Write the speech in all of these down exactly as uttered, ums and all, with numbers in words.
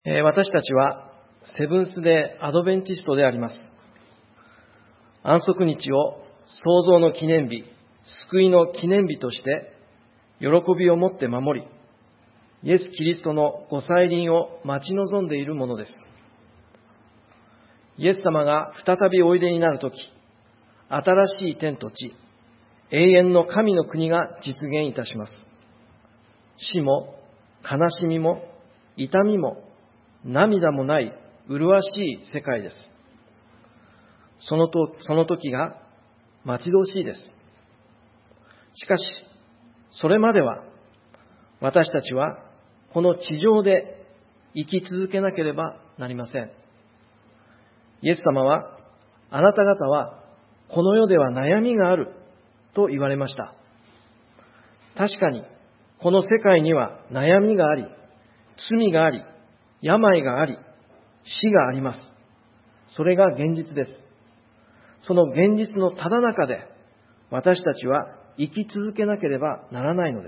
私たちはセブンスデーアドベンチストであります。安息日を創造の記念日、救いの記念日として喜びを持って守り、イエス・キリストのご再臨を待ち望んでいるものです。イエス様が再びおいでになるとき、新しい天と地、永遠の神の国が実現いたします。死も悲しみも痛みも涙もない麗しい世界です。そのと、その時が待ち遠しいです。しかし、それまでは私たちはこの地上で生き続けなければなりません。イエス様は、あなた方はこの世では悩みがあると言われました。確かに、この世界には悩みがあり、罪があり、病があり、死があります。それが現実です。その現実のただ中で、私たちは生き続けなければならないのです。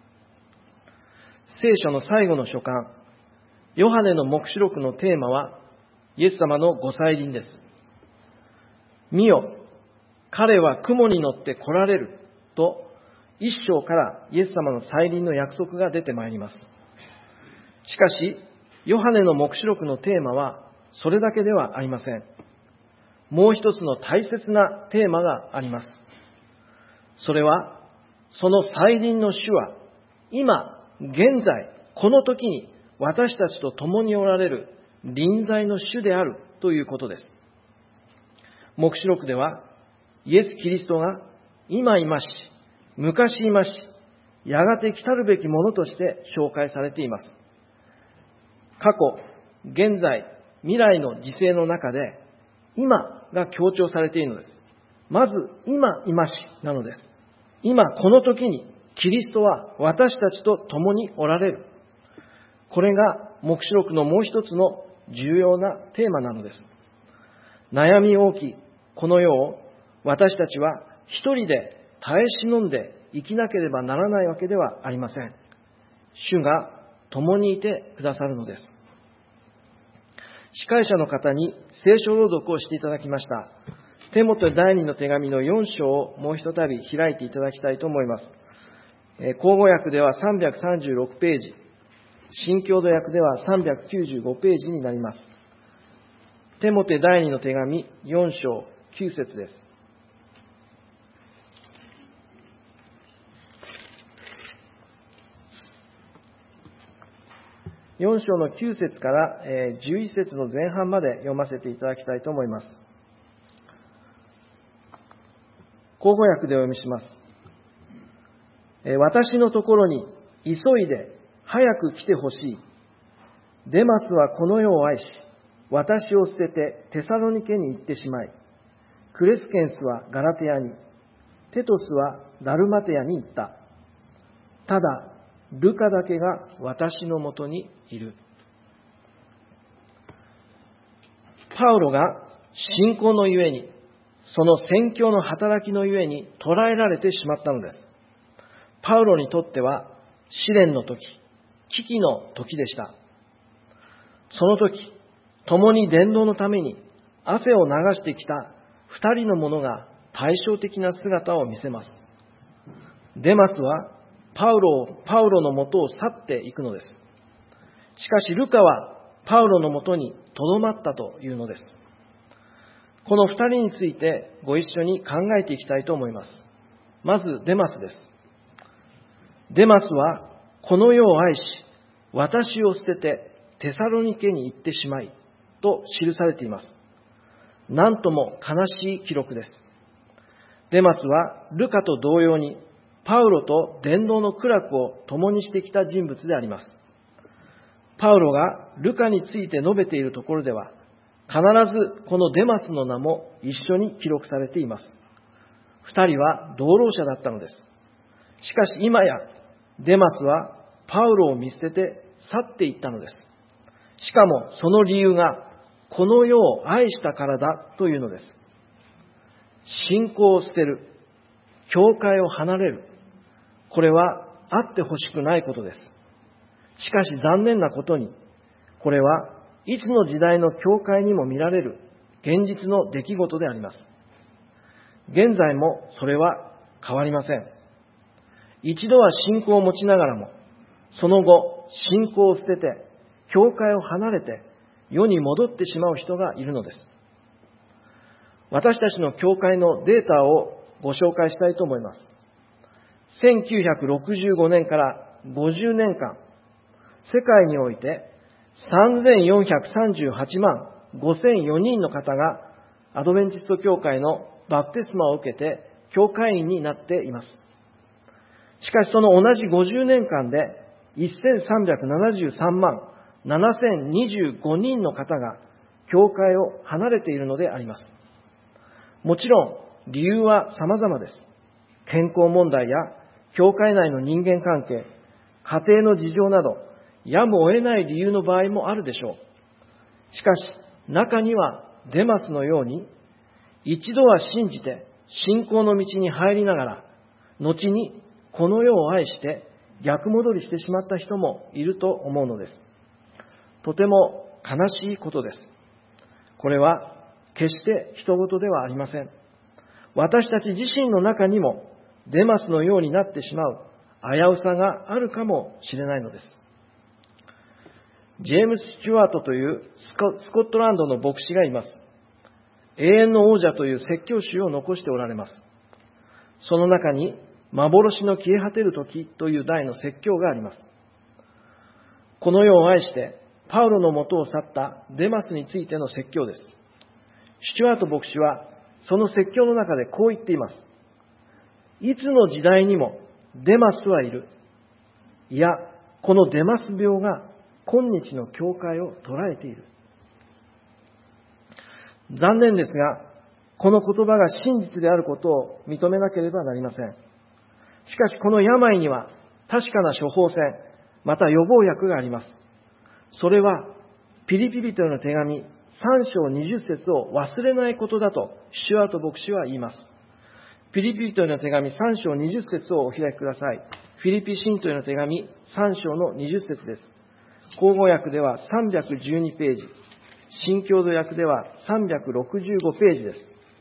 聖書の最後の書簡、ヨハネの黙示録のテーマは、イエス様のご再臨です。見よ、彼は雲に乗って来られると、一章からイエス様の再臨の約束が出てまいります。しかし、ヨハネの黙示録のテーマはそれだけではありません。もう一つの大切なテーマがあります。それは、その再臨の主は、今、現在、この時に私たちと共におられる臨在の主であるということです。黙示録では、イエス・キリストが今いまし、昔いまし、やがて来たるべきものとして紹介されています。過去、現在、未来の時世の中で、今が強調されているのです。まず、今いましなのです。今この時に、キリストは私たちと共におられる。これが黙示録のもう一つの重要なテーマなのです。悩み多きこの世を私たちは一人で耐え忍んで生きなければならないわけではありません。主が共にいてくださるのです。司会者の方に聖書朗読をしていただきました。テモテ第二の手紙のよん章をもう一度開いていただきたいと思います。口語訳ではさんびゃくさんじゅうろくページ、新共同訳ではさんびゃくきゅうじゅうごページになります。テモテ第二の手紙よん章きゅう節です。よん章のきゅう節からじゅういち節の前半まで読ませていただきたいと思います。口語訳でお読みします。私のところに急いで早く来てほしい。デマスはこの世を愛し、私を捨ててテサロニケに行ってしまい、クレスケンスはガラテヤに、テトスはダルマテヤに行った。ただ、ルカだけが私のもとにいる。パウロが信仰のゆえに、その宣教の働きのゆえに捕らえられてしまったのです。パウロにとっては試練の時、危機の時でした。その時、共に伝道のために汗を流してきた二人の者が対照的な姿を見せます。デマスはパウロを、パウロのもとを去っていくのです。しかしルカはパウロのもとに留まったというのです。この二人についてご一緒に考えていきたいと思います。まずデマスです。デマスはこの世を愛し、私を捨ててテサロニケに行ってしまいと記されています。なんとも悲しい記録です。デマスはルカと同様にパウロと伝道の苦楽を共にしてきた人物であります。パウロがルカについて述べているところでは、必ずこのデマスの名も一緒に記録されています。二人は同労者だったのです。しかし今やデマスはパウロを見捨てて去っていったのです。しかもその理由がこの世を愛したからだというのです。信仰を捨てる、教会を離れる、これはあってほしくないことです。しかし残念なことに、 これはいつの時代の教会にも見られる現実の出来事であります。現在もそれは変わりません。一度は信仰を持ちながらも、その後、信仰を捨てて、教会を離れて、世に戻ってしまう人がいるのです。私たちの教会のデータをご紹介したいと思います。せんきゅうひゃくろくじゅうごねんからごじゅうねんかん、世界においてさんぜんよんひゃくさんじゅうはちまんごせんよにんの方がアドベンチスト教会のバプテスマを受けて教会員になっています。しかしその同じごじゅうねんかんでせんさんびゃくななじゅうさんまんななせんにじゅうごにんの方が教会を離れているのであります。もちろん理由は様々です。健康問題や教会内の人間関係、家庭の事情など、やむを得ない理由の場合もあるでしょう。しかし、中にはデマスのように、一度は信じて信仰の道に入りながら、後にこの世を愛して逆戻りしてしまった人もいると思うのです。とても悲しいことです。これは決して人事ではありません。私たち自身の中にもデマスのようになってしまう危うさがあるかもしれないのです。ジェームス・スチュワートというスコ、スコットランドの牧師がいます。永遠の王者という説教集を残しておられます。その中に幻の消え果てる時という題の説教があります。この世を愛してパウロの元を去ったデマスについての説教です。スチュワート牧師はその説教の中でこう言っています。いつの時代にもデマスはいる。いや、このデマス病が今日の教会を捉えている。残念ですが、この言葉が真実であることを認めなければなりません。しかしこの病には確かな処方箋、また予防薬があります。それはピリピリとの手紙さん章にじゅっ節を忘れないことだとスチュワート牧師は言います。ピリピリとの手紙さん章にじゅっ節をお開きください。フィリピ信徒への手紙さん章のにじゅっ節です。口語訳ではさんびゃくじゅうにページ、新共同訳ではさんびゃくろくじゅうごページです。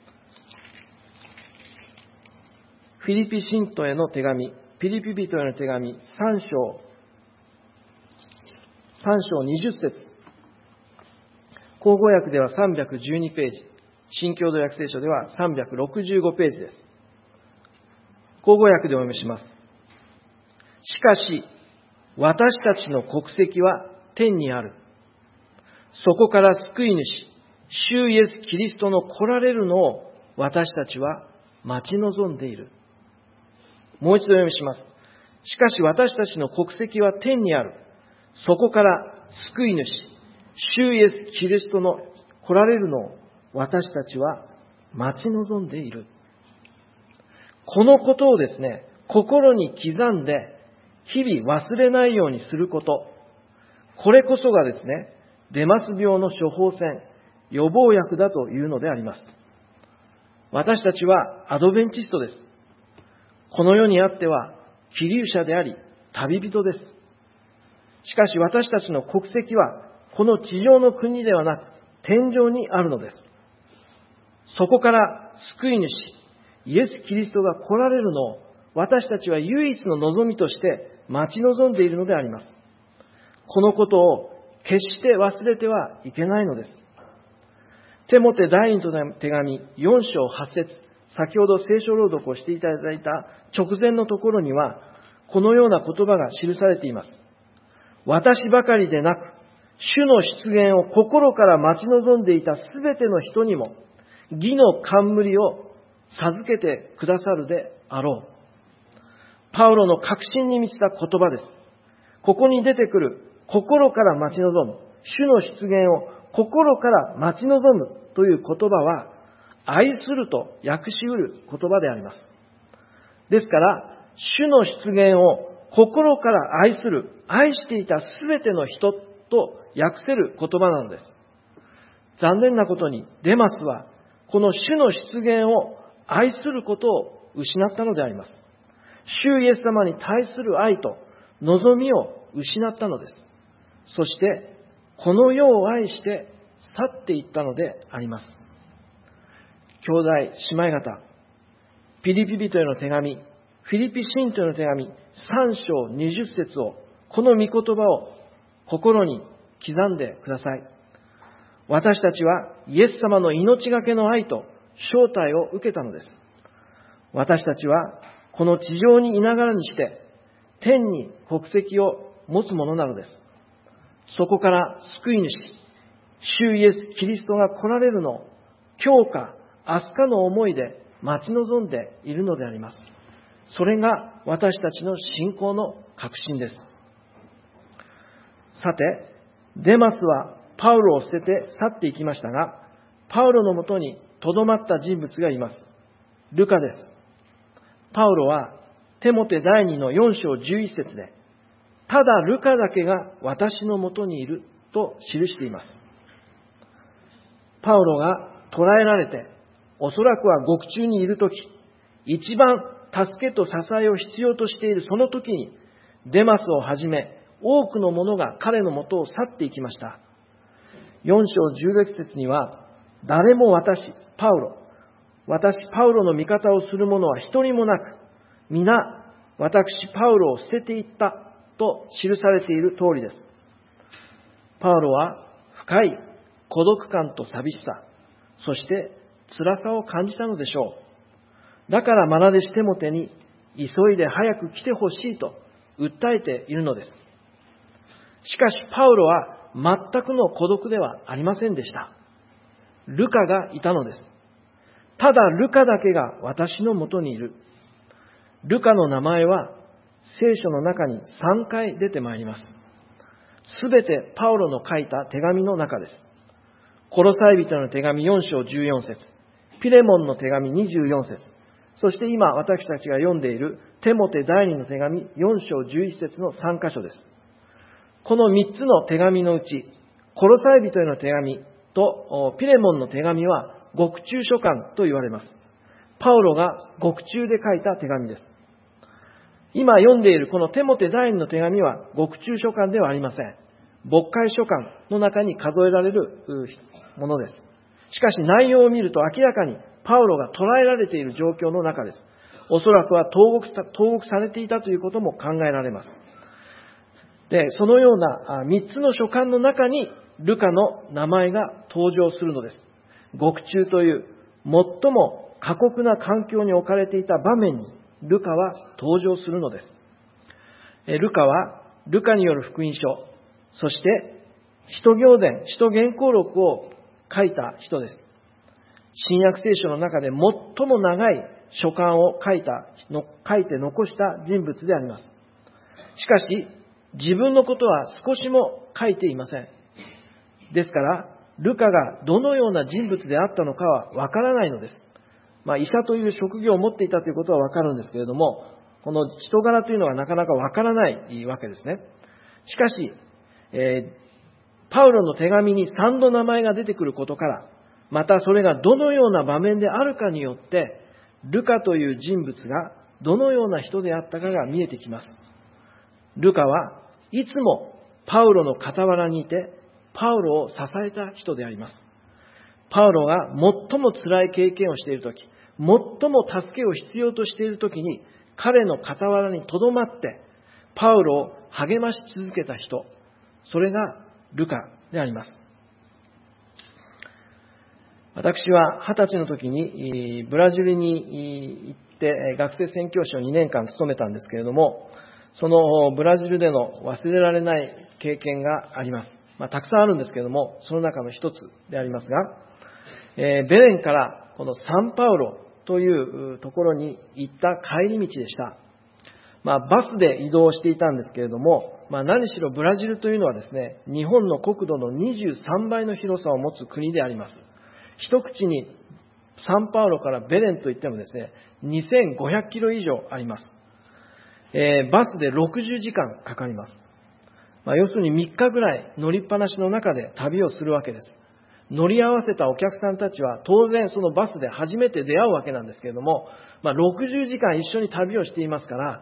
フィリピ信徒への手紙、ピリピ人への手紙さん章、さん章にじゅっ節、口語訳ではさんびゃくじゅうにページ、新共同訳聖書ではさんびゃくろくじゅうごページです。口語訳でお読みします。しかし、私たちの国籍は天にある。そこから救い主、主イエス・キリストの来られるのを私たちは待ち望んでいる。もう一度読みします。しかし私たちの国籍は天にある。そこから救い主、主イエス・キリストの来られるのを私たちは待ち望んでいる。このことをですね、心に刻んで日々忘れないようにすること。これこそがですね、デマス病の処方箋、予防薬だというのであります。私たちはアドベンチストです。この世にあっては希留者であり旅人です。しかし私たちの国籍はこの地上の国ではなく天上にあるのです。そこから救い主イエス・キリストが来られるのを私たちは唯一の望みとして待ち望んでいるのであります。このことを決して忘れてはいけないのです。テモテ第二の手紙よん章はち節、先ほど聖書朗読をしていただいた直前のところにはこのような言葉が記されています。私ばかりでなく主の出現を心から待ち望んでいたすべての人にも義の冠を授けてくださるであろう。パウロの確信に満ちた言葉です。ここに出てくる心から待ち望む、主の出現を心から待ち望むという言葉は愛すると訳しうる言葉であります。ですから主の出現を心から愛する、愛していたすべての人と訳せる言葉なのです。残念なことにデマスはこの主の出現を愛することを失ったのであります。主イエス様に対する愛と望みを失ったのです。そしてこの世を愛して去っていったのであります。兄弟姉妹方、ピリピ人への手紙、フィリピ信徒への手紙、さん章にじゅっ節を、この御言葉を心に刻んでください。私たちはイエス様の命がけの愛と招待を受けたのです。私たちはこの地上にいながらにして天に国籍を持つものなのです。そこから救い主、主イエス・キリストが来られるのを今日か明日かの思いで待ち望んでいるのであります。それが私たちの信仰の確信です。さて、デマスはパウロを捨てて去っていきましたが、パウロのもとに留まった人物がいます。ルカです。パウロはテモテ第二のよん章じゅういち節で、ただルカだけが私のもとにいると記しています。パウロが捕らえられて、おそらくは獄中にいるとき、一番助けと支えを必要としているその時に、デマスをはじめ多くの者が彼のもとを去っていきました。よん章じゅうろく節には、誰も私、パウロ、私、パウロの味方をする者は一人もなく、皆、私、パウロを捨てていったと記されている通りです。パウロは深い孤独感と寂しさ、そして辛さを感じたのでしょう。だから愛弟子テモテに急いで早く来てほしいと訴えているのです。しかしパウロは全くの孤独ではありませんでした。ルカがいたのです。ただルカだけが私のもとにいる。ルカの名前は聖書の中にさんかい出てまいります。すべてパウロの書いた手紙の中です。コロサイ人の手紙よん章じゅうよん節、ピレモンの手紙にじゅうよん節、そして今私たちが読んでいるテモテ第二の手紙よん章じゅういち節のさん箇所です。このみっつの手紙のうち、コロサイ人への手紙とピレモンの手紙は獄中書簡と言われます。パウロが獄中で書いた手紙です。今読んでいるこのテモテ第二の手紙は獄中書簡ではありません。牧会書簡の中に数えられるものです。しかし内容を見ると明らかにパウロが捕らえられている状況の中です。おそらくは投獄さ、投獄されていたということも考えられます。で、そのようなみっつの書簡の中にルカの名前が登場するのです。獄中という最も過酷な環境に置かれていた場面にルカは登場するのです。ルカはルカによる福音書、そして使徒行伝、使徒原稿録を書いた人です。新約聖書の中で最も長い書簡を書いた、書いて残した人物であります。しかし、自分のことは少しも書いていません。ですから、ルカがどのような人物であったのかはわからないのです。まあ、医者という職業を持っていたということはわかるんですけれども、この人柄というのはなかなかわからないわけですね。しかし、えー、パウロの手紙にさんど名前が出てくることから、またそれがどのような場面であるかによって、ルカという人物がどのような人であったかが見えてきます。ルカはいつもパウロの傍らにいて、パウロを支えた人であります。パウロが最も辛い経験をしているとき、最も助けを必要としているときに、彼の傍らに留まって、パウロを励まし続けた人、それがルカであります。私は二十歳の時にブラジルに行って学生宣教師をにねんかん務めたんですけれども、そのブラジルでの忘れられない経験があります。まあ、たくさんあるんですけれども、その中の一つでありますが、えー、ベレンからこのサンパウロというところに行った帰り道でした。まあ、バスで移動していたんですけれども、まあ、何しろブラジルというのはですね、日本の国土のにじゅうさんばいの広さを持つ国であります。一口にサンパウロからベレンといってもですね、にせんごひゃくキロ以上あります。えー、バスでろくじゅうじかんかかります。まあ、要するにみっかぐらい乗りっぱなしの中で旅をするわけです。乗り合わせたお客さんたちは当然そのバスで初めて出会うわけなんですけれども、まあ、ろくじゅうじかん一緒に旅をしていますから、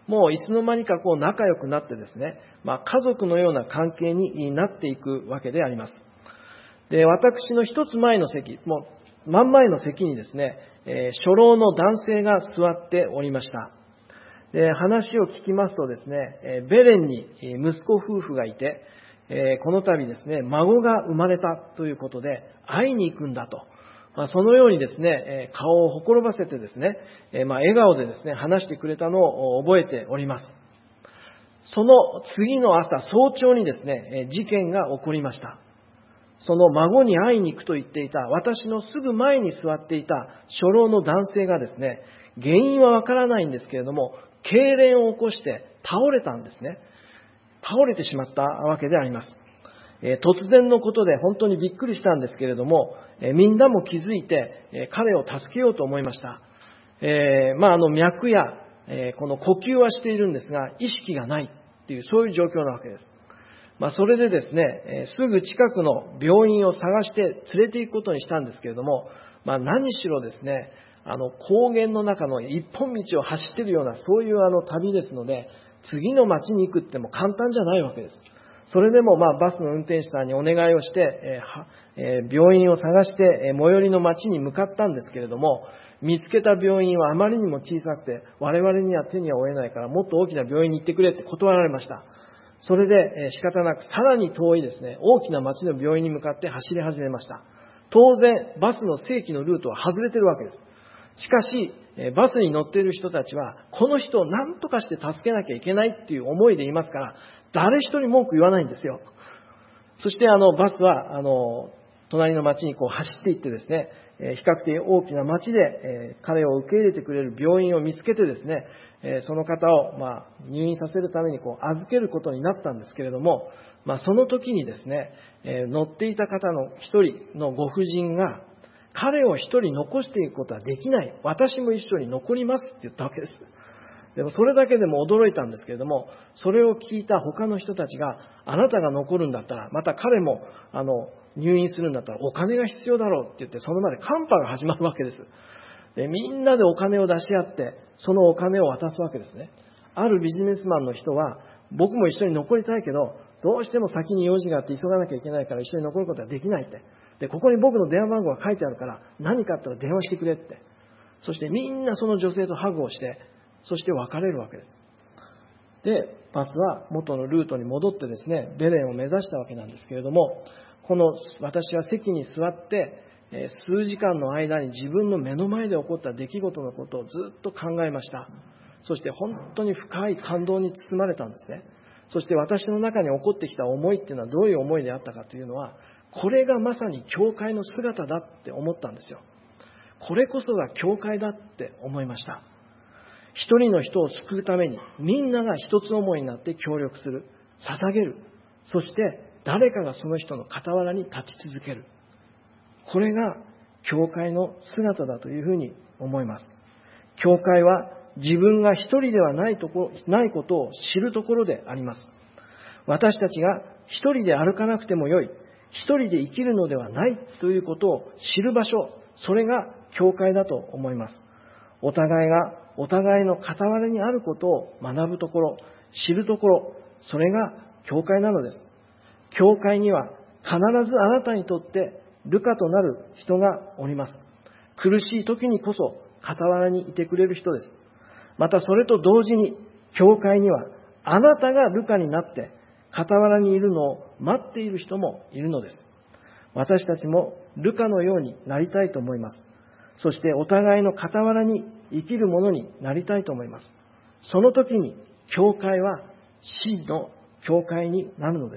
もういつの間にかこう仲良くなってですね、まあ、家族のような関係になっていくわけであります。で、私の一つ前の席、もう真ん前の席にですね、えー、初老の男性が座っておりました。で、話を聞きますとですね、えー、ベレンに息子夫婦がいて、えー、この度ですね、孫が生まれたということで会いに行くんだと。まあ、そのようにですね、顔をほころばせてですね、まあ、笑顔でですね、話してくれたのを覚えております。その次の朝、早朝にですね、事件が起こりました。その孫に会いに行くと言っていた、私のすぐ前に座っていた初老の男性がですね、原因はわからないんですけれども、痙攣を起こして倒れたんですね。倒れてしまったわけであります。えー、突然のことで本当にびっくりしたんですけれども、えー、みんなも気づいて、えー、彼を助けようと思いました。えー、まあ、あの脈や、えー、この呼吸はしているんですが、意識がないっていう、そういう状況なわけです。まあ、それでですね、えー、すぐ近くの病院を探して連れて行くことにしたんですけれども、まあ、何しろですね、あの高原の中の一本道を走っているような、そういうあの旅ですので、次の町に行くっても簡単じゃないわけです。それでもまあバスの運転手さんにお願いをして、えー、病院を探して、えー、最寄りの町に向かったんですけれども、見つけた病院はあまりにも小さくて、我々には手には負えないからもっと大きな病院に行ってくれって断られました。それで、えー、仕方なくさらに遠いですね、大きな町の病院に向かって走り始めました。当然、バスの正規のルートは外れてるわけです。しかし、バスに乗っている人たちは、この人を何とかして助けなきゃいけないっていう思いでいますから、誰一人文句言わないんですよ。そしてあのバスはあの隣の町にこう走っていってですね、比較的大きな町で彼を受け入れてくれる病院を見つけてですね、その方をまあ入院させるためにこう預けることになったんですけれども、まあ、その時にですね、乗っていた方の一人のご婦人が、彼を一人残していくことはできない。私も一緒に残りますって言ったわけです。でもそれだけでも驚いたんですけれども、それを聞いた他の人たちが、あなたが残るんだったら、また彼もあの入院するんだったらお金が必要だろうって言って、その場でカンパが始まるわけです。で、みんなでお金を出し合って、そのお金を渡すわけですね。あるビジネスマンの人は、僕も一緒に残りたいけど、どうしても先に用事があって急がなきゃいけないから一緒に残ることはできないって。で、ここに僕の電話番号が書いてあるから、何かあったら電話してくれって。そしてみんなその女性とハグをして、そして別れるわけです。で、バスは元のルートに戻ってですね、ベレンを目指したわけなんですけれども、この私は席に座って、数時間の間に自分の目の前で起こった出来事のことをずっと考えました。そして本当に深い感動に包まれたんですね。そして私の中に起こってきた思いっていうのはどういう思いであったかというのは、これがまさに教会の姿だって思ったんですよ。これこそが教会だって思いました。一人の人を救うためにみんなが一つ思いになって協力する、捧げる、そして誰かがその人の傍らに立ち続ける。これが教会の姿だというふうに思います。教会は自分が一人ではないところ、ないことを知るところであります。私たちが一人で歩かなくてもよい、一人で生きるのではないということを知る場所、それが教会だと思います。お互いがお互いの傍らにあることを学ぶところ、知るところ、それが教会なのです。教会には必ずあなたにとってルカとなる人がおります。苦しい時にこそ傍らにいてくれる人です。またそれと同時に、教会にはあなたがルカになって傍らにいるのを待っている人もいるのです。私たちもルカのようになりたいと思います。そしてお互いの傍らに生きるものになりたいと思います。その時に教会は真の教会になるのです。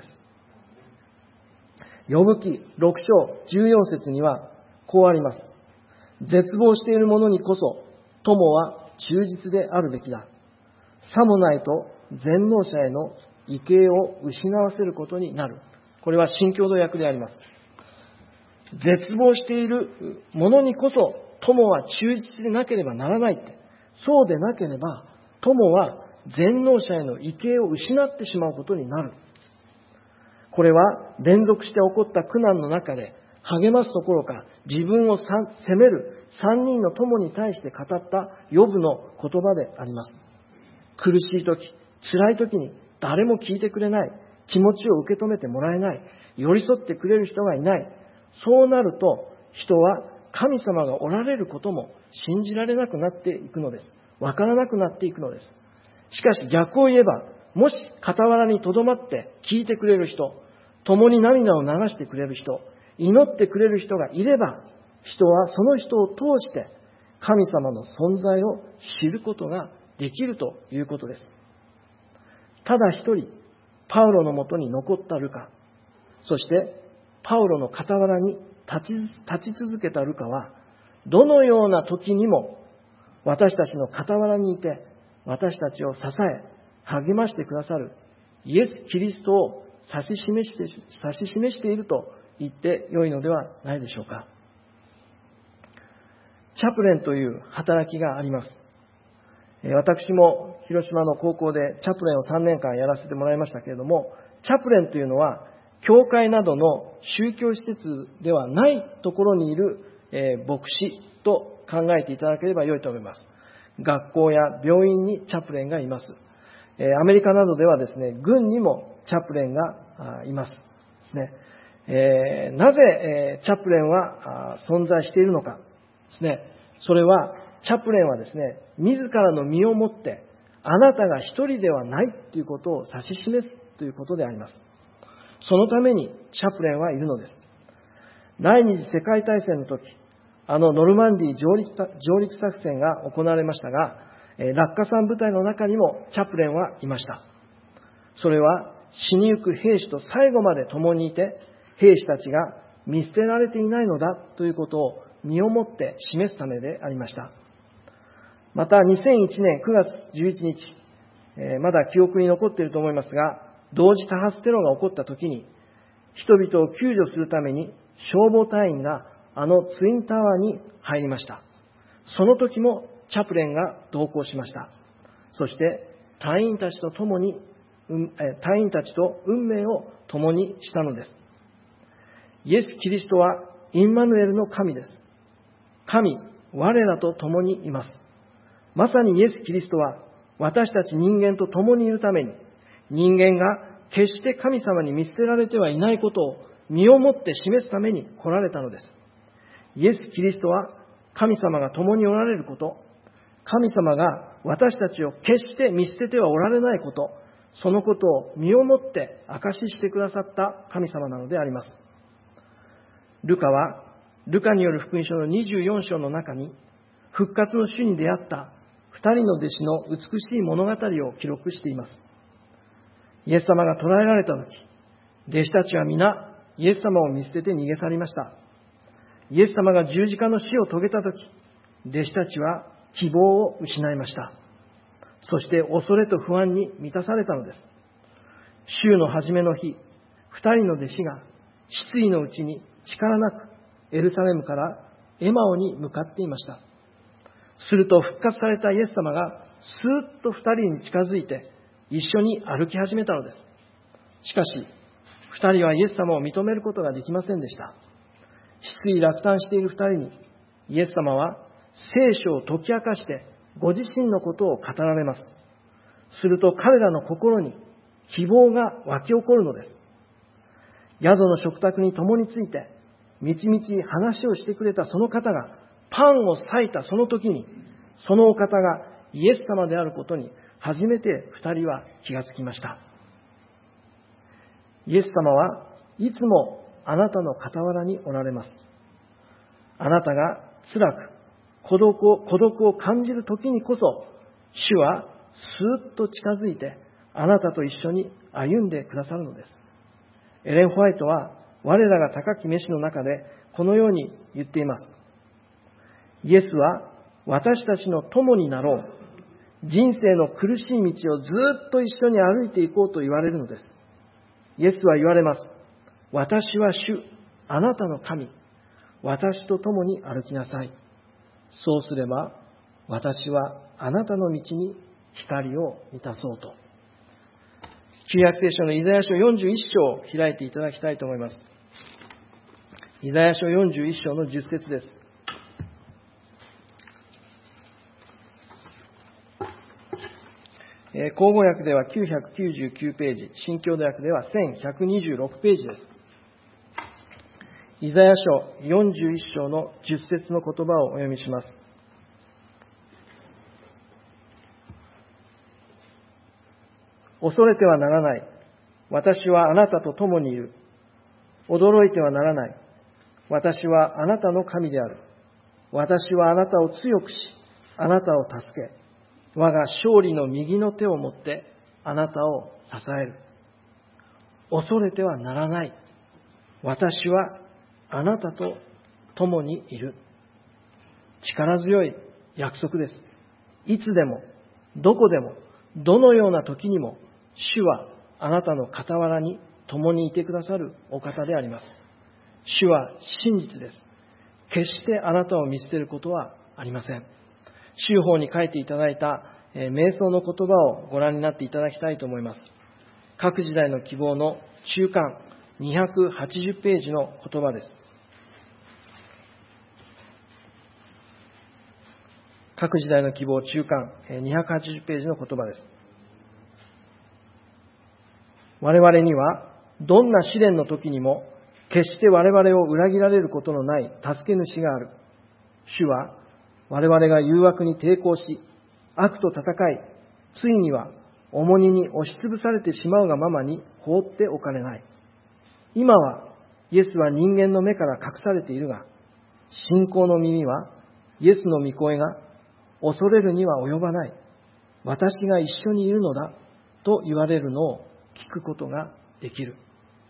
ヨブ記ろく章じゅうよん節にはこうあります。絶望している者にこそ友は忠実であるべきだ。さもないと全能者への畏敬を失わせることになる。これは新共同訳であります。絶望している者にこそ友は忠実でなければならないって。そうでなければ友は全能者への畏敬を失ってしまうことになる。これは連続して起こった苦難の中で励ますところか自分を責める三人の友に対して語ったヨブの言葉であります。 苦しいとき、辛いときに誰も聞いてくれない、気持ちを受け止めてもらえない、寄り添ってくれる人がいない。そうなると、人は神様がおられることも信じられなくなっていくのです。わからなくなっていくのです。しかし逆を言えば、もし傍らに留まって聞いてくれる人、共に涙を流してくれる人、祈ってくれる人がいれば、人はその人を通して神様の存在を知ることができるということです。ただ一人、パウロのもとに残ったルカ、そしてパウロの傍らに立ち、立ち続けたルカは、どのような時にも私たちの傍らにいて、私たちを支え、励ましてくださるイエス・キリストを指し示して、指し示していると言ってよいのではないでしょうか。チャプレンという働きがあります。私も広島の高校でチャプレンをさんねんかんやらせてもらいましたけれども、チャプレンというのは教会などの宗教施設ではないところにいる牧師と考えていただければ良いと思います。学校や病院にチャプレンがいます。アメリカなどではですね、軍にもチャプレンがいますですね。えー、なぜチャプレンは存在しているのかですね。それはチャプレンはですね、自らの身をもってあなたが一人ではないということを指し示すということであります。そのためにチャプレンはいるのです。第二次世界大戦の時、あのノルマンディー上陸、上陸作戦が行われましたが、落下傘部隊の中にもチャプレンはいました。それは死にゆく兵士と最後まで共にいて、兵士たちが見捨てられていないのだということを身をもって示すためでありました。またにせんいちねんくがつじゅういちにち、えー、まだ記憶に残っていると思いますが、同時多発テロが起こった時に、人々を救助するために消防隊員があのツインタワーに入りました。その時もチャプレンが同行しました。そして隊員たちと共に、隊員たちと運命を共にしたのです。イエス・キリストはインマヌエルの神です。神、我らと共にいます。まさにイエス・キリストは私たち人間と共にいるために、人間が決して神様に見捨てられてはいないことを身をもって示すために来られたのです。イエス・キリストは神様が共におられること、神様が私たちを決して見捨ててはおられないこと、そのことを身をもって証ししてくださった神様なのであります。ルカは、ルカによる福音書のにじゅうよんしょうの中に、復活の主に出会った二人の弟子の美しい物語を記録しています。イエス様が捕らえられたとき、弟子たちは皆イエス様を見捨てて逃げ去りました。イエス様が十字架の死を遂げたとき、弟子たちは希望を失いました。そして恐れと不安に満たされたのです。週の初めの日、二人の弟子が失意のうちに力なくエルサレムからエマオに向かっていました。すると復活されたイエス様がスーッと二人に近づいて一緒に歩き始めたのです。しかし、二人はイエス様を認めることができませんでした。失意落胆している二人に、イエス様は聖書を解き明かしてご自身のことを語られます。すると彼らの心に希望が湧き起こるのです。宿の食卓に共について、みちみち話をしてくれたその方がパンを裂いたその時に、そのお方がイエス様であることに初めて二人は気がつきました。イエス様はいつもあなたの傍らにおられます。あなたが辛く孤独を、孤独を感じる時にこそ、主はスーッと近づいてあなたと一緒に歩んでくださるのです。エレン・ホワイトは我らが高き飯の中でこのように言っています。イエスは私たちの友になろう。人生の苦しい道をずっと一緒に歩いていこうと言われるのです。イエスは言われます。私は主、あなたの神。私と共に歩きなさい。そうすれば私はあなたの道に光を満たそうと。旧約聖書のイザヤ書よんじゅういっしょうを開いていただきたいと思います。イザヤ書よんじゅういっしょうのじゅっせつです。 えー、口語訳ではきゅうひゃくきゅうじゅうきゅうページ、新共同訳ではせんひゃくにじゅうろくページです。イザヤ書よんじゅういっ章のじゅっ節の言葉をお読みします。恐れてはならない。私はあなたと共にいる。驚いてはならない。私はあなたの神である。私はあなたを強くし、あなたを助け、我が勝利の右の手を持ってあなたを支える。恐れてはならない。私はあなたと共にいる。力強い約束です。いつでも、どこでも、どのような時にも、主はあなたの傍らに共にいてくださるお方であります。主は真実です。決してあなたを見捨てることはありません。修法に書いていただいた瞑想の言葉をご覧になっていただきたいと思います。各時代の希望の中間にひゃくはちじゅうページの言葉です。各時代の希望中間にひゃくはちじゅうページの言葉です。我々にはどんな試練の時にも決して我々を裏切られることのない助け主がある。主は我々が誘惑に抵抗し、悪と戦い、ついには重荷に押しつぶされてしまうがままに放っておかれない。今はイエスは人間の目から隠されているが、信仰の耳はイエスの御声が恐れるには及ばない。私が一緒にいるのだと言われるのを聞くことができる。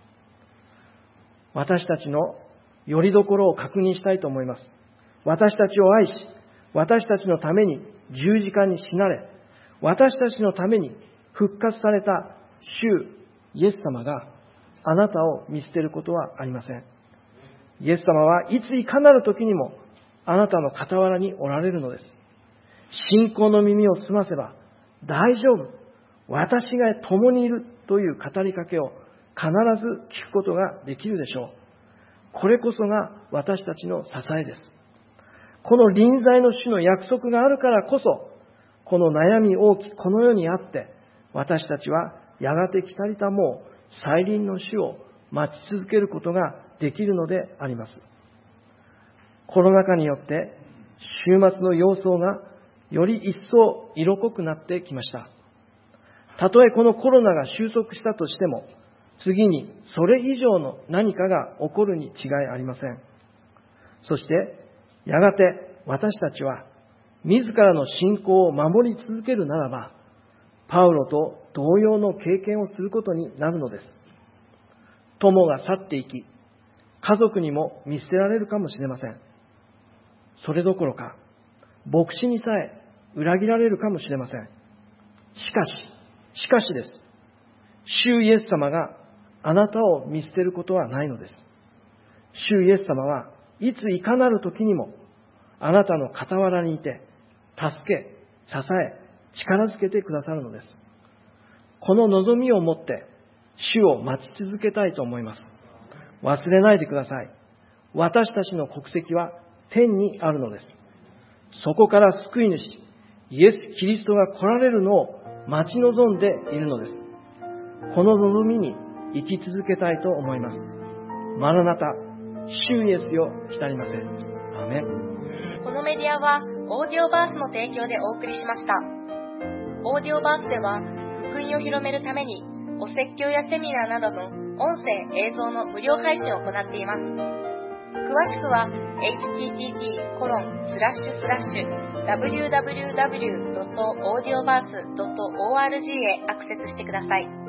私たちの拠り所を確認したいと思います。私たちを愛し、私たちのために十字架に死なれ、私たちのために復活された主イエス様があなたを見捨てることはありません。イエス様はいついかなる時にもあなたの傍らにおられるのです。信仰の耳を澄ませば大丈夫、私が共にいるという語りかけを必ず聞くことができるでしょう。これこそが私たちの支えです。この臨在の主の約束があるからこそ、この悩み大きこの世にあって、私たちはやがて来たりたもう再臨の主を待ち続けることができるのであります。コロナ禍によって週末の様相がより一層色濃くなってきました。たとえこのコロナが収束したとしても、次にそれ以上の何かが起こるに違いありません。そしてやがて私たちは自らの信仰を守り続けるならば、パウロと同様の経験をすることになるのです。友が去っていき、家族にも見捨てられるかもしれません。それどころか、牧師にさえ裏切られるかもしれません。しかし、しかしです。主イエス様があなたを見捨てることはないのです。主イエス様はいついかなる時にもあなたの傍らにいて、助け、支え、力づけてくださるのです。この望みを持って主を待ち続けたいと思います。忘れないでください。私たちの国籍は天にあるのです。そこから救い主、イエス・キリストが来られるのを待ち望んでいるのです。この望みに生き続けたいと思います。マラナタ、主イエスよ来たりません。アーメン。 このメディアはオーディオバースの提供でお送りしました。オーディオバースでは福音を広めるためにお説教やセミナーなどの音声・映像の無料配信を行っています。詳しくは エイチティーティーティーコロンスラッシュスラッシュダブリューダブリューダブリュードットオーディオバースドットオーアールジー へアクセスしてください。